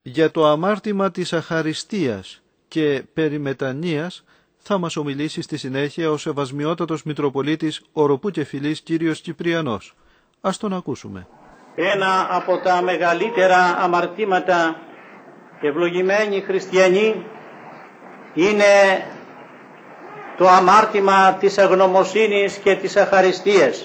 Για το αμάρτημα της αχαριστίας και περί μετανοίας θα μας ομιλήσει στη συνέχεια ο Σεβασμιότατος Μητροπολίτης Οροπού και Φυλής Κύριος Κυπριανός. Ας τον ακούσουμε. Ένα από τα μεγαλύτερα αμαρτήματα, ευλογημένοι χριστιανοί, είναι το αμάρτημα της αγνωμοσύνης και της αχαριστίας.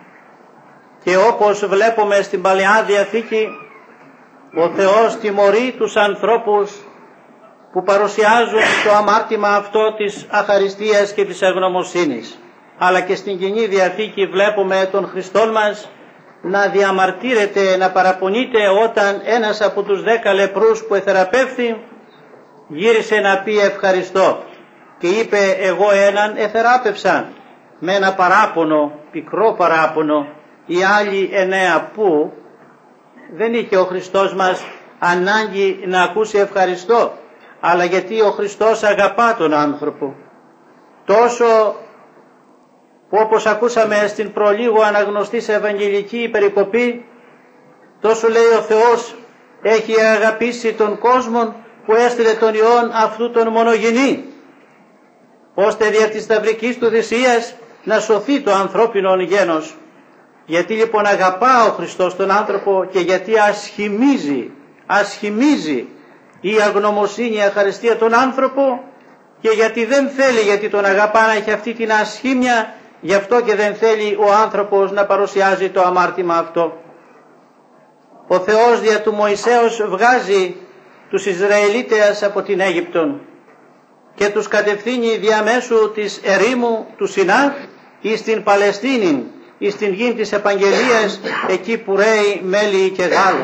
Και όπως βλέπουμε στην Παλαιά Διαθήκη, ο Θεός τιμωρεί τους ανθρώπους που παρουσιάζουν το αμάρτημα αυτό της αχαριστίας και της αγνωμοσύνης. Αλλά και στην Καινή Διαθήκη βλέπουμε τον Χριστόν μας να διαμαρτύρεται, να παραπονείται όταν ένας από τους 10 λεπρούς που εθεραπεύθη γύρισε να πει ευχαριστώ και είπε εγώ έναν εθεράπευσα με ένα παράπονο, πικρό παράπονο. Οι άλλοι 9 που δεν είχε ο Χριστός μας ανάγκη να ακούσει ευχαριστώ, αλλά γιατί ο Χριστός αγαπά τον άνθρωπο. Τόσο που όπως ακούσαμε στην προλίγο αναγνωστή σε Ευαγγελική περικοπή, τόσο λέει ο Θεός έχει αγαπήσει τον κόσμο που έστειλε τον Υιόν αυτού τον μονογενή, ώστε δια της σταυρικής του θυσίας να σωθεί το ανθρώπινο γένος. Γιατί λοιπόν αγαπά ο Χριστός τον άνθρωπο και γιατί ασχημίζει η αγνωμοσύνη, η αχαριστία τον άνθρωπο, και γιατί δεν θέλει, γιατί τον αγαπά, να έχει αυτή την ασχήμια, γι' αυτό και δεν θέλει ο άνθρωπος να παρουσιάζει το αμάρτημα αυτό. Ο Θεός δια του Μωυσέως βγάζει τους Ισραηλίτες από την Αίγυπτον και τους κατευθύνει διαμέσου της ερήμου του Σινά εις την Παλαιστίνη, εις την γη της επαγγελίας, εκεί που ρέει μέλι και γάλα.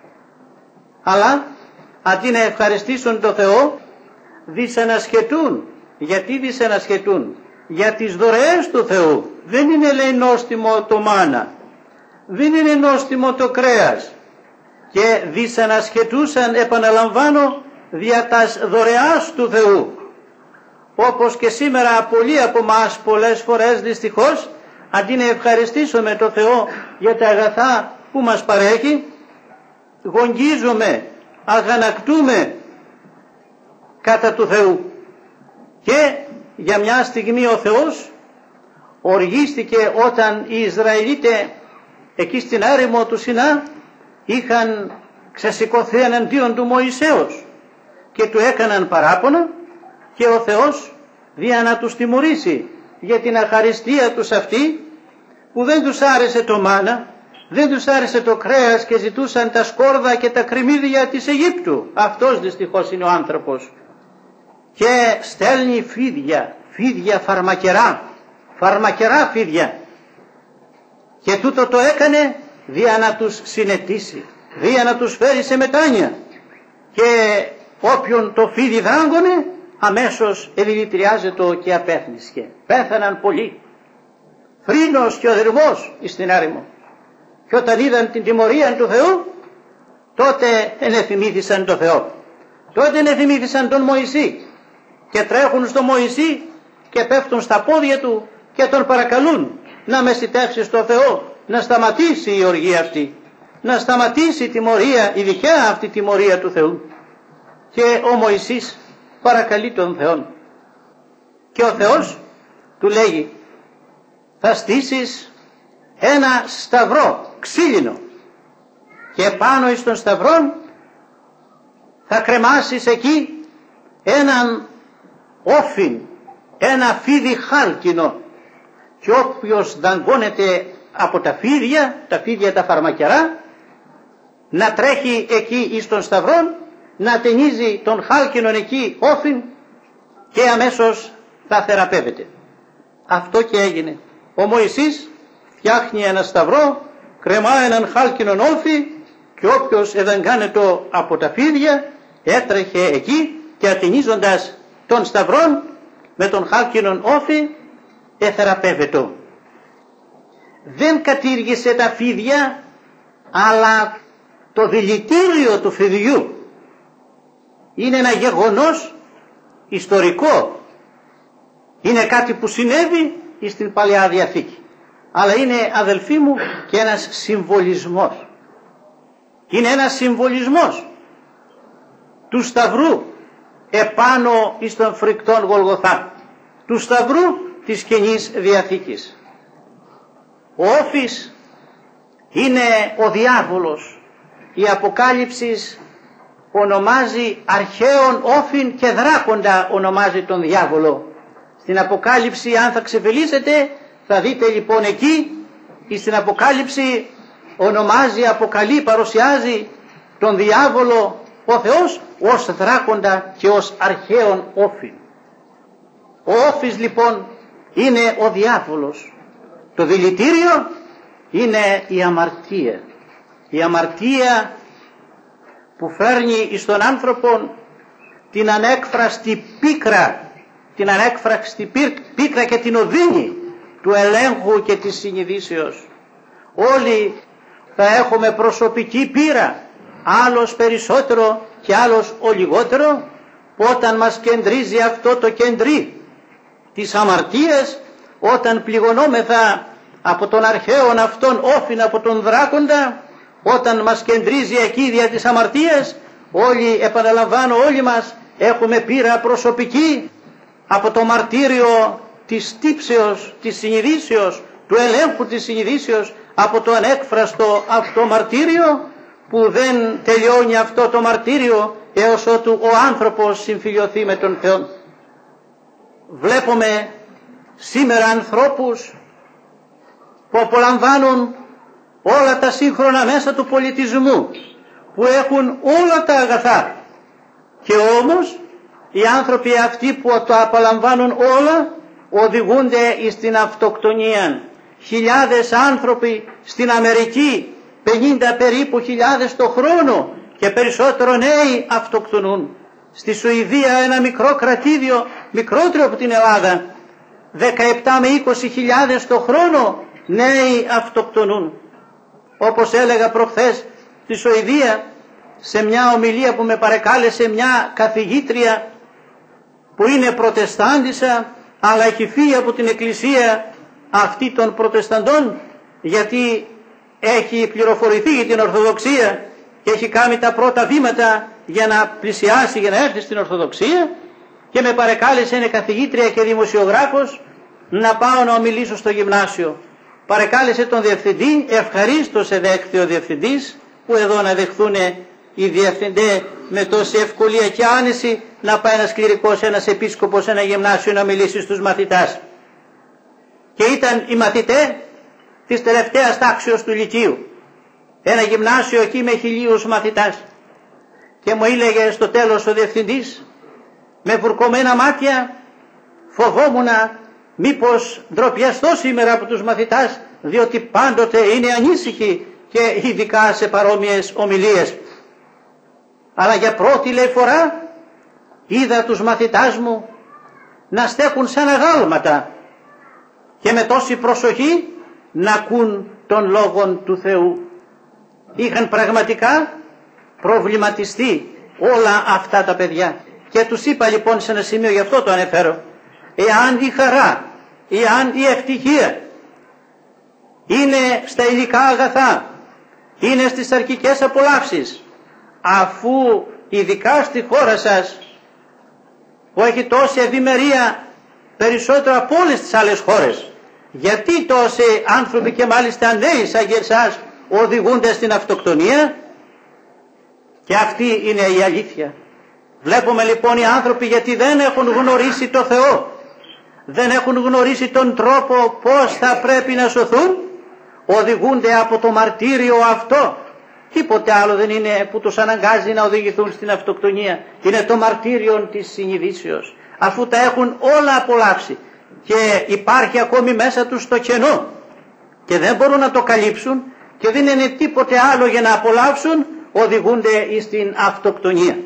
Αλλά αντί να ευχαριστήσουν το Θεό, δυσανασχετούν. Γιατί δυσανασχετούν? Για τις δωρεές του Θεού. Δεν είναι, λέει, νόστιμο το μάνα, δεν είναι νόστιμο το κρέας, και δυσανασχετούσαν, επαναλαμβάνω, δια τας δωρεάς του Θεού. Όπως και σήμερα πολλοί από εμάς πολλές φορές δυστυχώς, αντί να ευχαριστήσουμε το Θεό για τα αγαθά που μας παρέχει, γογγίζουμε, αγανακτούμε κατά του Θεού. Και για μια στιγμή ο Θεός οργίστηκε όταν οι Ισραηλίτες εκεί στην έρημο του Σινά είχαν ξεσηκωθεί εναντίον του Μωυσέως και του έκαναν παράπονα, και ο Θεός δια να τους τιμωρήσει για την αχαριστία τους αυτή, που δεν τους άρεσε το μάνα, δεν τους άρεσε το κρέας και ζητούσαν τα σκόρδα και τα κρυμμύδια της Αιγύπτου. Αυτός δυστυχώς είναι ο άνθρωπος. Και στέλνει φίδια φαρμακερά φίδια. Και τούτο το έκανε δια να τους συνετίσει, δια να τους φέρει σε μετάνοια. Και όποιον το φίδι δάγκωνε, αμέσως εδηλητριάζεται και απέθνισκε. Πέθαναν πολλοί. Φρύνος και ο δερμός εις την έρημο. Και όταν είδαν την τιμωρία του Θεού, τότε ενεθυμήθησαν το Θεό. Τότε ενεθυμήθησαν τον Μωυσή και τρέχουν στο Μωυσή και πέφτουν στα πόδια του και τον παρακαλούν να μεσητεύσει στο Θεό, να σταματήσει η οργή αυτή, να σταματήσει η τιμωρία, η δικαία αυτή τιμωρία του Θεού. Και ο Μωυσής παρακαλεί τον Θεό και ο Θεός του λέγει, θα στήσεις ένα σταυρό ξύλινο και πάνω εις τον σταυρό θα κρεμάσεις εκεί έναν όφιν, ένα φίδι χάλκινο, και όποιος δαγκώνεται από τα φίδια τα φαρμακερά, να τρέχει εκεί εις τον σταυρό, να ταινίζει τον χάλκινον εκεί όφιν και αμέσως θα θεραπεύεται. Αυτό και έγινε. Ο Μωυσής φτιάχνει ένα σταυρό, κρεμά έναν χάλκινον όφι, και όποιος εδαγκάνεται από τα φίδια έτρεχε εκεί και ατενίζοντας τον σταυρόν με τον χάλκινον όφι εθεραπεύεται. Δεν κατήργησε τα φίδια, αλλά το δηλητήριο του φιδιού είναι ένα γεγονός ιστορικό. Είναι κάτι που συνέβη στην Παλαιά Διαθήκη. Αλλά είναι, αδελφοί μου, και ένας συμβολισμός. Είναι ένας συμβολισμός. του σταυρού επάνω εις τον φρικτόν Γολγοθά, του σταυρού της Καινής Διαθήκης. Ο Όφης είναι ο διάβολος. Η Αποκάλυψη ονομάζει αρχαίον Όφιν και δράκοντα ονομάζει τον διάβολο. Στην Αποκάλυψη, αν θα ξεφυλίσετε, θα δείτε λοιπόν εκεί, στην Αποκάλυψη ονομάζει, αποκαλεί, παρουσιάζει τον διάβολο ο Θεός ως δράκοντα και ως αρχαίον Όφιν. Ο Όφης λοιπόν είναι ο διάβολος. Το δηλητήριο είναι η αμαρτία. Η αμαρτία που φέρνει εις τον άνθρωπο την ανέκφραστη πίκρα, την ανέκφραστη πίκρα και την οδύνη του ελέγχου και της συνειδήσεως. Όλοι θα έχουμε προσωπική πείρα, άλλος περισσότερο και άλλος ο λιγότερο, όταν μας κεντρίζει αυτό το κεντρί της αμαρτίας, όταν πληγωνόμεθα από τον αρχαίον αυτόν Όφιν, από τον δράκοντα, όταν μας κεντρίζει εκεί δια της αμαρτίας, όλοι, επαναλαμβάνω, όλοι μας έχουμε πείρα προσωπική από το μαρτύριο της τύψεως, της συνειδήσεως, του ελέγχου της συνειδήσεως, από το ανέκφραστο αυτό μαρτύριο, που δεν τελειώνει αυτό το μαρτύριο έως ότου ο άνθρωπος συμφιλιωθεί με τον Θεό. Βλέπουμε σήμερα ανθρώπους που απολαμβάνουν όλα τα σύγχρονα μέσα του πολιτισμού, που έχουν όλα τα αγαθά, και όμως οι άνθρωποι αυτοί που το απολαμβάνουν όλα οδηγούνται στην αυτοκτονία. Χιλιάδες άνθρωποι στην Αμερική, 50 περίπου χιλιάδες το χρόνο και περισσότερο νέοι αυτοκτονούν. Στη Σουηδία, ένα μικρό κρατήδιο, μικρότερο από την Ελλάδα, 17 με 20 χιλιάδες το χρόνο νέοι αυτοκτονούν. Όπως έλεγα προχθές στη Σουηδία, σε μια ομιλία που με παρεκάλεσε μια καθηγήτρια που είναι προτεστάντισσα, αλλά έχει φύγει από την εκκλησία αυτή των προτεσταντών, γιατί έχει πληροφορηθεί για την Ορθοδοξία και έχει κάνει τα πρώτα βήματα για να πλησιάσει, για να έρθει στην Ορθοδοξία, και με παρεκάλεσε, είναι καθηγήτρια και δημοσιογράφος, να πάω να ομιλήσω στο γυμνάσιο. Παρεκάλεσε τον διευθυντή, ευχαρίστως εδέχθη ο διευθυντής, που εδώ να δεχθούν οι διευθυντές με τόση ευκολία και άνεση, να πάει ένας κληρικός, ένας επίσκοπος, ένα γυμνάσιο να μιλήσει στους μαθητάς. Και ήταν οι μαθητές της τελευταίας τάξεως του Λυκείου, ένα γυμνάσιο εκεί με 1000 μαθητάς. Και μου έλεγε στο τέλος ο διευθυντής, με βουρκωμένα μάτια, φοβόμουν μήπως ντροπιαστώ σήμερα από τους μαθητάς, διότι πάντοτε είναι ανήσυχοι και ειδικά σε παρόμοιες ομιλίες. Αλλά για πρώτη, λέει, φορά είδα τους μαθητάς μου να στέκουν σαν αγάλματα και με τόση προσοχή να ακούν τον λόγον του Θεού. Είχαν πραγματικά προβληματιστεί όλα αυτά τα παιδιά. Και τους είπα λοιπόν σε ένα σημείο, γι' αυτό το ανεφέρω, εάν η χαρά, εάν η ευτυχία είναι στα υλικά αγαθά, είναι στις αρκικές απολαύσεις, αφού ειδικά στη χώρα σας που έχει τόση ευημερία περισσότερο από όλες τις άλλες χώρες, γιατί τόσοι άνθρωποι και μάλιστα νέοι σαν και εσάς οδηγούνται στην αυτοκτονία? Και αυτή είναι η αλήθεια. Βλέπουμε λοιπόν οι άνθρωποι, γιατί δεν έχουν γνωρίσει το Θεό, δεν έχουν γνωρίσει τον τρόπο πώς θα πρέπει να σωθούν, οδηγούνται από το μαρτύριο αυτό. Τίποτε άλλο δεν είναι που τους αναγκάζει να οδηγηθούν στην αυτοκτονία. Είναι το μαρτύριο της συνειδήσεως. Αφού τα έχουν όλα απολαύσει και υπάρχει ακόμη μέσα τους το κενό και δεν μπορούν να το καλύψουν και δεν είναι τίποτε άλλο για να απολαύσουν, οδηγούνται στην αυτοκτονία.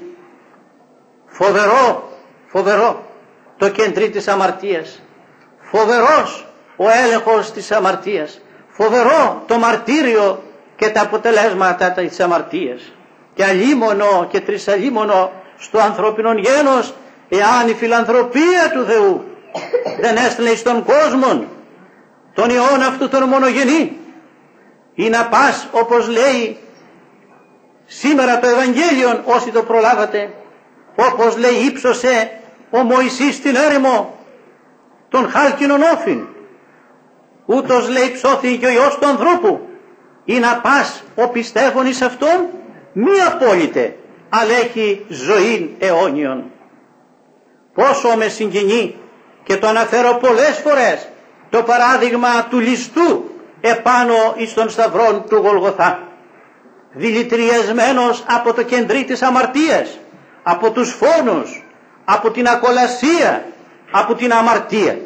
Φοβερό το κέντρι της αμαρτίας. Φοβερός ο έλεγχος της αμαρτίας. Φοβερό το μαρτύριο και τα αποτελέσματα της αμαρτίας. Και αλίμονο και τρισαλίμονο στο ανθρώπινο γένος, εάν η φιλανθρωπία του Θεού δεν έστειλε στον κόσμο τον Υιόν αυτού τον μονογενή, ή να πας, όπως λέει σήμερα το Ευαγγέλιο, όσοι το προλάβατε, όπως λέει ύψωσε ο Μωυσής στην έρημο των χάλκινων όφιν, ούτως λέει ψώθη και ο Υιός του ανθρώπου, ή να πας ο πιστεύων εις αυτόν μη απόλυτε, αλλά έχει ζωήν αιώνιον. Πόσο με συγκινεί, και το αναφέρω πολλές φορές, το παράδειγμα του ληστού επάνω εις των σταυρών του Γολγοθά, δηλητηριασμένος από το κεντρί της αμαρτίας, από τους φόνους, από την ακολασία, από την αμαρτία.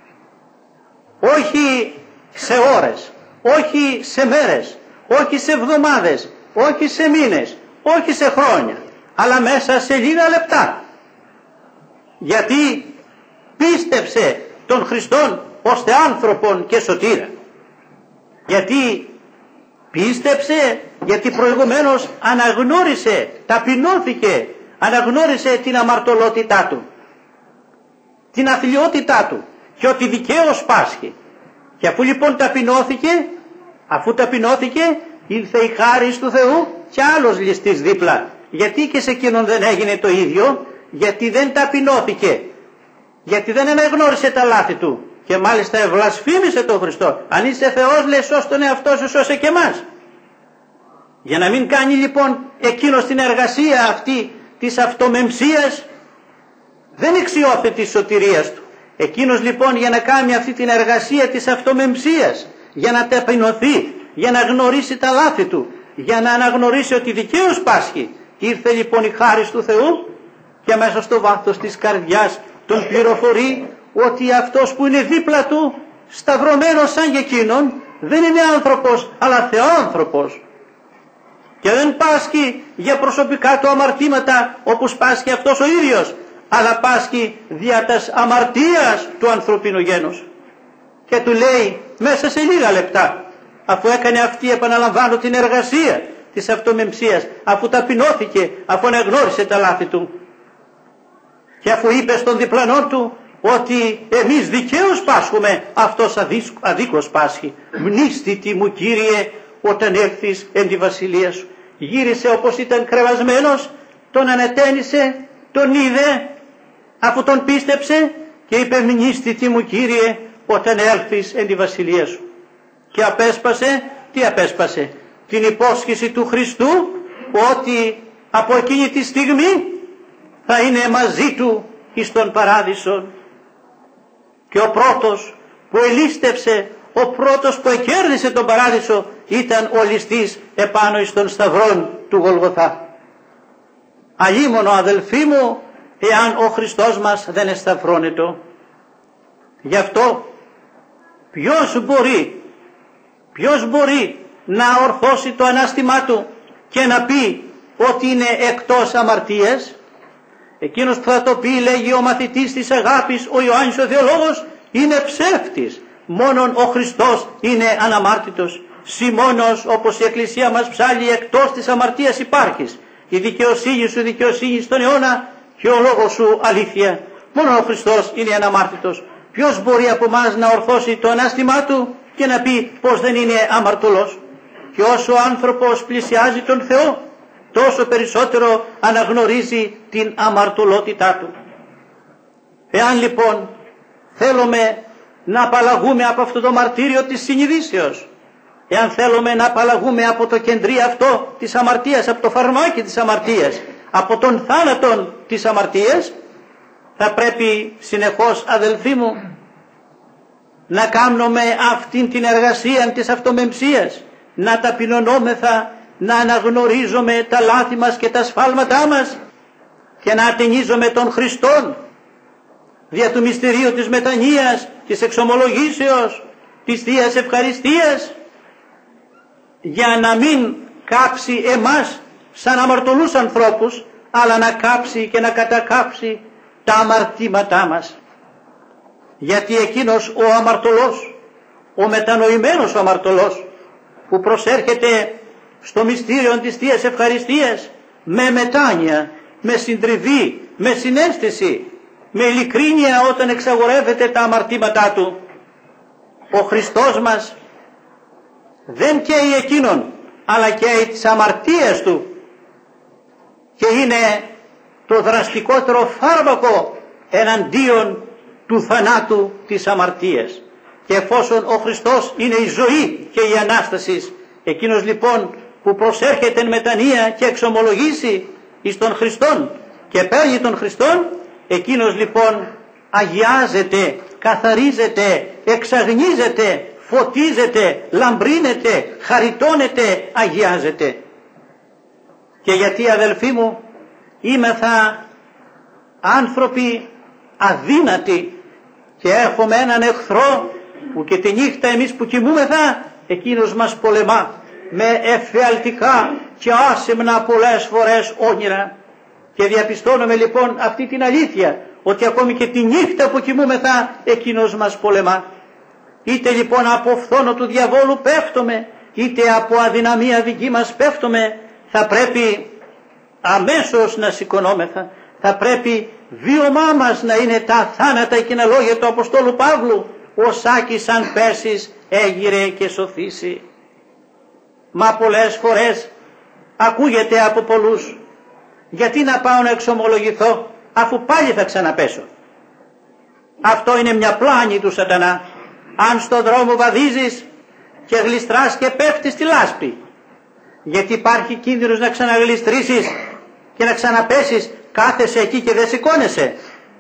Όχι σε ώρες, όχι σε μέρες, όχι σε εβδομάδες, όχι σε μήνες, όχι σε χρόνια, αλλά μέσα σε λίγα λεπτά. Γιατί πίστεψε τον Χριστόν ώστε άνθρωπον και σωτήρα. Γιατί πίστεψε, γιατί προηγουμένως αναγνώρισε, ταπεινώθηκε, αναγνώρισε την αμαρτωλότητά του, την αθλιότητά του και ότι δικαίως πάσχει. Και αφού λοιπόν ταπεινώθηκε, ήρθε η χάρις του Θεού και άλλος ληστής δίπλα. Γιατί και σε εκείνον δεν έγινε το ίδιο? Γιατί δεν ταπεινώθηκε, γιατί δεν αναγνώρισε τα λάθη του και μάλιστα ευλασφήμισε τον Χριστό. Αν είσαι Θεός, λέει, σώσ' τον εαυτό σου, σώσε και εμάς. Για να μην κάνει λοιπόν εκείνος την εργασία αυτή της αυτομεμψίας, δεν εξιώθε της σωτηρίας του. Εκείνος λοιπόν για να κάνει αυτή την εργασία της αυτομεμψίας, για να ταπεινωθεί, για να γνωρίσει τα λάθη του, για να αναγνωρίσει ότι δικαίως πάσχει, ήρθε λοιπόν η χάρις του Θεού και μέσα στο βάθος της καρδιάς τον πληροφορεί ότι αυτός που είναι δίπλα του, σταυρωμένος σαν και εκείνον, δεν είναι άνθρωπος αλλά θεόανθρωπος. Και δεν πάσχει για προσωπικά του αμαρτήματα όπως πάσχει αυτός ο ίδιος, αλλά πάσχει δια τας αμαρτίας του ανθρωπίνου γένους. Και του λέει μέσα σε λίγα λεπτά, αφού έκανε αυτή, επαναλαμβάνω, την εργασία της αυτομεμψίας, αφού ταπεινώθηκε, αφού αναγνώρισε τα λάθη του και αφού είπε στον διπλανό του ότι εμείς δικαίως πάσχουμε, αυτός αδίκως πάσχει. Μνήστητη μου Κύριε όταν έρθεις εν τη βασιλεία σου. Γύρισε όπως ήταν κρεβασμένος, τον ανατένισε, τον είδε αφού τον πίστεψε και είπε μνήστητη μου Κύριε όταν έλθεις εν τη βασιλεία σου. Και απέσπασε, τι απέσπασε? Την υπόσχεση του Χριστού ότι από εκείνη τη στιγμή θα είναι μαζί του εις τον παράδεισο. Και ο πρώτος που ελίστευσε, ο πρώτος που εκέρδισε τον παράδεισο ήταν ο ληστής επάνω εις των σταυρών του Γολγοθά. Αλλήμωνο αδελφοί μου, εάν ο Χριστός μας δεν εσταυρώνεται. Γι' αυτό ποιος μπορεί να ορθώσει το ανάστημά του και να πει ότι είναι εκτός αμαρτίας? Εκείνος που θα το πει, λέγει ο μαθητής της αγάπης, ο Ιωάννης ο Θεολόγος, είναι ψεύτης. Μόνον ο Χριστός είναι αναμάρτητος. Μόνος, όπως η Εκκλησία μας ψάλλει, εκτός της αμαρτίας υπάρχεις. Η δικαιοσύνη σου δικαιοσύνη στον αιώνα και ο λόγος σου αλήθεια. Μόνο ο Χριστός είναι αναμάρτητος. Ποιος μπορεί από εμάς να ορθώσει το ανάστημά του και να πει πως δεν είναι αμαρτωλός? Και όσο ο άνθρωπος πλησιάζει τον Θεό, τόσο περισσότερο αναγνωρίζει την αμαρτωλότητά του. Εάν λοιπόν θέλουμε να απαλλαγούμε από αυτό το μαρτύριο της συνειδήσεως, εάν θέλουμε να απαλλαγούμε από το κεντρί αυτό της αμαρτίας, από το φαρμάκι της αμαρτίας, από τον θάνατον της αμαρτίας, θα πρέπει συνεχώς, αδελφοί μου, να κάνουμε αυτήν την εργασία της αυτομεμψίας, να ταπεινωνόμεθα, να αναγνωρίζουμε τα λάθη μας και τα σφάλματά μας και να ατενίζουμε τον Χριστόν δια του μυστηρίου της μετανοίας, της εξομολογήσεως, της Θείας Ευχαριστίας, για να μην κάψει εμάς σαν αμαρτωλούς ανθρώπους, αλλά να κάψει και να κατακάψει τα αμαρτήματά μας. Γιατί εκείνος ο αμαρτωλός, ο μετανοημένος ο αμαρτωλός, που προσέρχεται στο μυστήριο της Θείας Ευχαριστίας με μετάνοια, με συντριβή, με συναίσθηση, με ειλικρίνεια όταν εξαγορεύεται τα αμαρτήματά του, ο Χριστός μας δεν καίει εκείνον, αλλά καίει τις αμαρτίες του και είναι το δραστικότερο φάρμακο εναντίον του θανάτου της αμαρτίας. Και εφόσον ο Χριστός είναι η ζωή και η Ανάσταση, εκείνος λοιπόν που προσέρχεται εν μετανία και εξομολογήσει εις τον Χριστόν και παίρνει τον Χριστόν, εκείνος λοιπόν αγιάζεται, καθαρίζεται, εξαγνίζεται, φωτίζεται, λαμπρύνεται, χαριτώνεται, αγιάζεται. Και γιατί, αδελφοί μου, είμεθα άνθρωποι αδύνατοι και έχουμε έναν εχθρό που και τη νύχτα εμείς που κοιμούμεθα, εκείνος μας πολεμά με εφιαλτικά και άσημνα πολλές φορές όνειρα. Και διαπιστώνουμε λοιπόν αυτή την αλήθεια, ότι ακόμη και τη νύχτα που κοιμούμεθα εκείνος μας πολεμά. Είτε λοιπόν από φθόνο του διαβόλου πέφτουμε, είτε από αδυναμία δική μας πέφτουμε, θα πρέπει αμέσως να σηκωνόμεθα. Θα πρέπει βίωμά μας να είναι τα θάνατα, εκείνα λόγια του Αποστόλου Παύλου, ο Σάκης αν πέσεις έγειρε και σωθήσει. Μα πολλές φορές ακούγεται από πολλούς, γιατί να πάω να εξομολογηθώ αφού πάλι θα ξαναπέσω. Αυτό είναι μια πλάνη του σατανά. Αν στον δρόμο βαδίζεις και γλιστράς και πέφτεις στη λάσπη, γιατί υπάρχει κίνδυνος να ξαναγλιστρήσεις και να ξαναπέσεις, κάθεσαι εκεί και δεν σηκώνεσαι.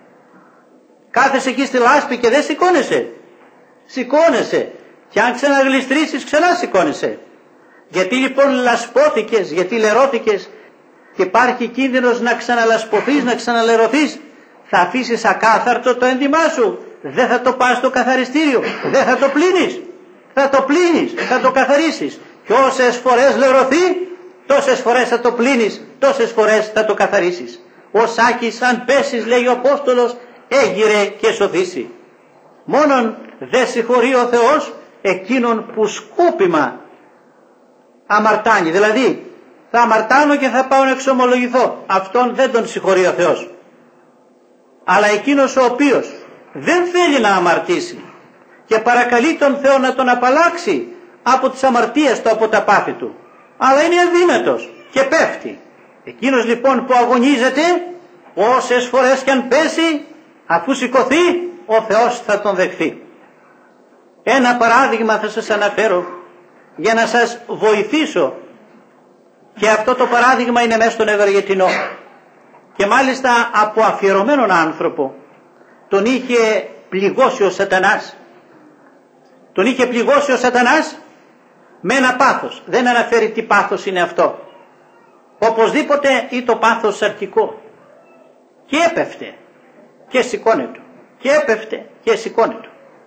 Κάθεσαι εκεί στη λάσπη και δεν σηκώνεσαι. Σηκώνεσαι. Και αν ξαναγλιστρήσεις ξανά σηκώνεσαι. Γιατί λοιπόν λασπώθηκες, γιατί λερώθηκες και υπάρχει κίνδυνος να ξαναλασπωθείς, να ξαναλερωθείς, θα αφήσεις ακάθαρτο το έντυμά σου. Δεν θα το πας στο καθαριστήριο, δεν θα το πλύνεις. Θα το πλύνεις, θα το καθαρίσεις. Και όσες φορές λερωθεί, τόσες φορές θα το πλύνεις, τόσες φορές θα το καθαρίσεις. Ο Σάκης αν πέσεις, λέει ο Απόστολος, έγειρε και σωθήσει. Μόνον δεν συγχωρεί ο Θεός εκείνον που σκούπιμα αμαρτάνει. Δηλαδή θα αμαρτάνω και θα πάω να εξομολογηθώ. Αυτόν δεν τον συγχωρεί ο Θεός. Αλλά εκείνος ο οποίος δεν θέλει να αμαρτήσει και παρακαλεί τον Θεό να τον απαλλάξει από τις αμαρτίες του, από τα πάθη του, αλλά είναι αδύνατος και πέφτει, εκείνος λοιπόν που αγωνίζεται, όσες φορές κι αν πέσει, αφού σηκωθεί, ο Θεός θα τον δεχθεί. Ένα παράδειγμα θα σας αναφέρω για να σας βοηθήσω, και αυτό το παράδειγμα είναι μέσα στον Ευεργετινό, και μάλιστα από αφιερωμένον άνθρωπο. Τον είχε πληγώσει ο σατανάς. Τον είχε πληγώσει ο σατανάς με ένα πάθος. Δεν αναφέρει τι πάθος είναι αυτό. Οπωσδήποτε ή το πάθος σαρκικό. Και έπεφτε και σηκώνεται. Και έπεφτε και σηκώνεται.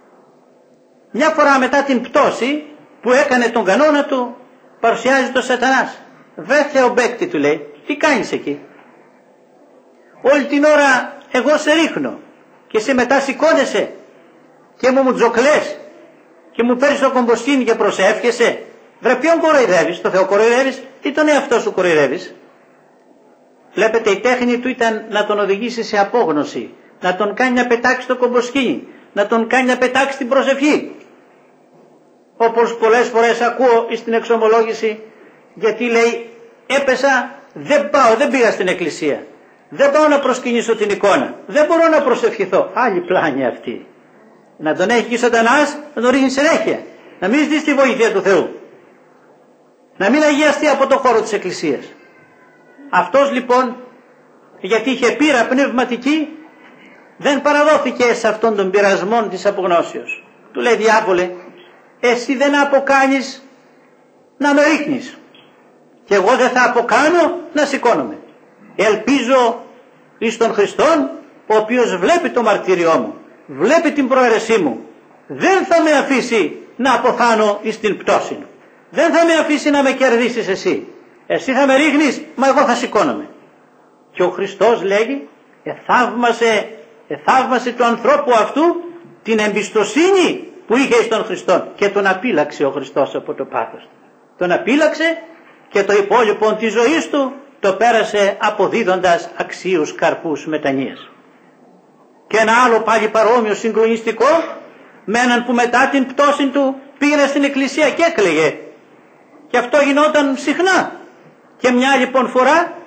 Μια φορά μετά την πτώση που έκανε τον κανόνα του, παρουσιάζει το σατανάς. Βρε Θεομπέκτη, του λέει, τι κάνεις εκεί? Όλη την ώρα εγώ σε ρίχνω και εσύ μετά σηκώνεσαι και μου τζοκλές και μου παίρνεις το κομποσκίνη και προσεύχεσαι. Βρε ποιον κοροϊδεύεις? Το Θεό κοροϊδεύεις ή τον εαυτό σου κοροϊδεύεις? Βλέπετε, η τέχνη του ήταν να τον οδηγήσει σε απόγνωση, να τον κάνει να πετάξει το κομποσκίνη, να τον κάνει να πετάξει την προσευχή. Όπως πολλές φορές ακούω στην εξομολόγηση, γιατί λέει έπεσα, δεν πήγα στην εκκλησία, δεν πάω να προσκυνήσω την εικόνα, δεν μπορώ να προσευχηθώ. Άλλη πλάνη αυτή. Να τον έχει και ο σατανάς, να τον ρίχνει συνέχεια, να μην ζητήσει τη βοήθεια του Θεού, να μην αγιαστεί από το χώρο της εκκλησίας. Αυτός λοιπόν, γιατί είχε πείρα πνευματική, δεν παραδόθηκε σε αυτόν τον πειρασμό της απογνώσεως. Του λέει, διάβολε, εσύ δεν αποκάνεις να με ρίχνεις και εγώ δεν θα αποκάνω να σηκώνομαι. Ελπίζω εις τον Χριστόν, ο οποίος βλέπει το μαρτύριό μου, βλέπει την προαίρεσή μου, δεν θα με αφήσει να αποθάνω εις την πτώση. Δεν θα με αφήσει να με κερδίσεις εσύ. Εσύ θα με ρίχνεις, μα εγώ θα σηκώνομαι. Και ο Χριστός λέγει, εθαύμασε του ανθρώπου αυτού την εμπιστοσύνη που είχε στον Χριστό, και τον απείλαξε ο Χριστός από το πάθος του. Τον απείλαξε και το υπόλοιπο της ζωής του το πέρασε αποδίδοντας αξίους καρπούς μετανοίας. Και ένα άλλο πάλι παρόμοιο συγκλονιστικό, με έναν που μετά την πτώση του πήγαινε στην εκκλησία και έκλαιγε. Και αυτό γινόταν συχνά. Και μια λοιπόν φορά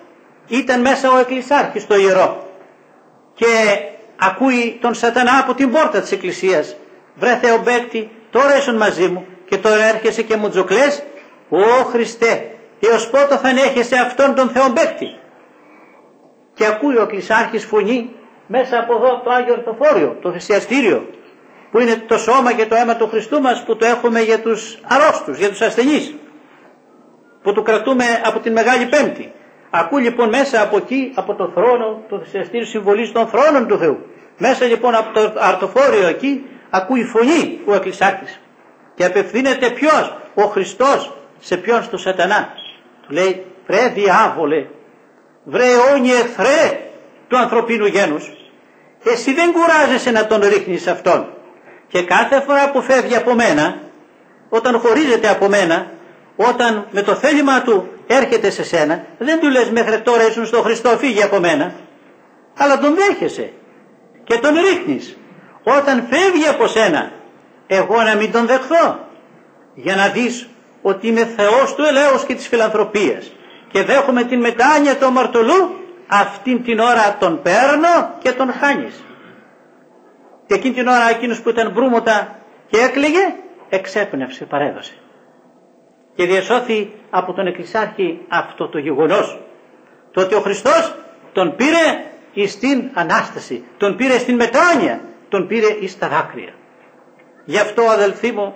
Ήταν μέσα ο εκκλησάρχης στο ιερό και ακούει τον σατανά από την πόρτα της εκκλησίας. «Βρε Θεομπέκτη, τώρα ήσουν μαζί μου και τώρα έρχεσαι και μου τζοκλές. Ω Χριστέ, έως πότε θα ανέχεσαι αυτόν τον Θεομπέκτη?» Και ακούει ο εκκλησάρχης φωνή μέσα από εδώ το Άγιο Ορθοφόριο, το θυσιαστήριο, που είναι το σώμα και το αίμα του Χριστού μας, που το έχουμε για τους αρρώστους, για τους ασθενείς, που το κρατούμε από την Μεγάλη Πέμπτη. Ακούει λοιπόν μέσα από εκεί, από το θρόνο, το θυσιαστήριο συμβολής των θρόνων του Θεού. Μέσα λοιπόν από το αρτοφόριο εκεί ακούει φωνή ο εκκλησάρχης και απευθύνεται ποιος? Ο Χριστός. Σε ποιον? Στο σατανά. Του λέει: «Βρε διάβολε, βρε αιώνιε εχθρέ του ανθρωπίνου γένους, εσύ δεν κουράζεσαι να τον ρίχνεις αυτόν, και κάθε φορά που φεύγει από μένα, όταν χωρίζεται από μένα, όταν με το θέλημα του έρχεται σε σένα, δεν του λες μέχρι τώρα ήσουν στο Χριστό, φύγει από μένα, αλλά τον δέχεσαι και τον ρίχνεις. Όταν φεύγει από σένα, εγώ να μην τον δεχθώ, για να δεις ότι είμαι Θεός του ελέους και της φιλανθρωπίας και δέχομαι την μετάνοια του αμαρτωλού, αυτήν την ώρα τον παίρνω και τον χάνεις». Και εκείνη την ώρα εκείνος που ήταν μπρούμοτα και έκλαιγε, εξέπνευσε, παρέδωσε και διασώθη από τον εκκλησάρχη αυτό το γεγονός, το ότι ο Χριστός τον πήρε εις την Ανάσταση, τον πήρε στην μετάνοια, τον πήρε εις τα δάκρυα. Γι' αυτό, αδελφοί μου,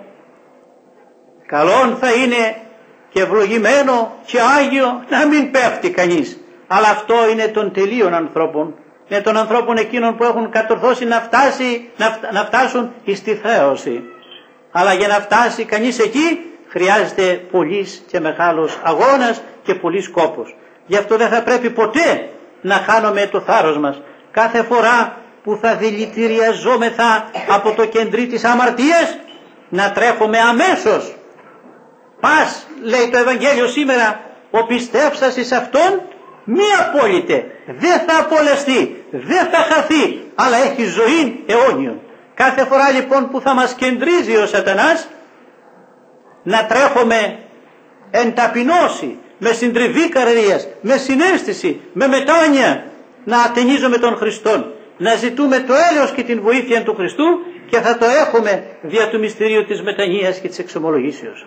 καλόν θα είναι και ευλογημένο και άγιο να μην πέφτει κανείς, αλλά αυτό είναι των τελείων ανθρώπων, είναι των ανθρώπων εκείνων που έχουν κατορθώσει να φτάσουν εις τη θέωση. Αλλά για να φτάσει κανείς εκεί χρειάζεται πολύς και μεγάλος αγώνας και πολύς κόπος. Γι' αυτό δεν θα πρέπει ποτέ να χάνουμε το θάρρος μας. Κάθε φορά που θα δηλητηριαζόμεθα από το κεντρί της αμαρτίας, να τρέχουμε αμέσως. «Πας», λέει το Ευαγγέλιο σήμερα, «ο πιστεύσας εις αυτόν μη απόλυτε, δεν θα απολεστεί, δεν θα χαθεί, αλλά έχει ζωή αιώνιον». Κάθε φορά λοιπόν που θα μας κεντρίζει ο σατανάς, να τρέχουμε εν ταπεινώσει, με συντριβή καρδίας, με συναίσθηση, με μετάνοια, να ατενίζουμε τον Χριστόν, να ζητούμε το έλεος και την βοήθεια του Χριστού, και θα το έχουμε δια του μυστηρίου της μετανοίας και της εξομολογήσεως.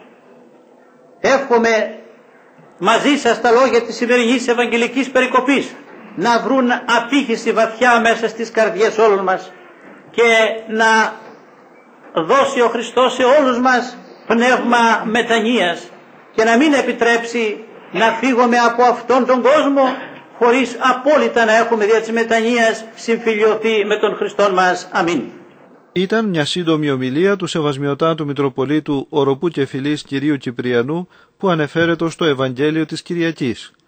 Εύχομαι μαζί σας τα λόγια της σημερινής Ευαγγελικής περικοπής να βρουν απήχηση βαθιά μέσα στις καρδιές όλων μας και να δώσει ο Χριστός σε όλους μας πνεύμα μετανοίας και να μην επιτρέψει να φύγουμε από αυτόν τον κόσμο χωρίς απόλυτα να έχουμε δια της μετανοίας συμφιλιωθεί με τον Χριστόν μας. Αμήν. Ήταν μια σύντομη ομιλία του Σεβασμιωτάτου Μητροπολίτου Οροπού και Φιλής κυρίου Κυπριανού, που ανεφέρετο στο Ευαγγέλιο της Κυριακής.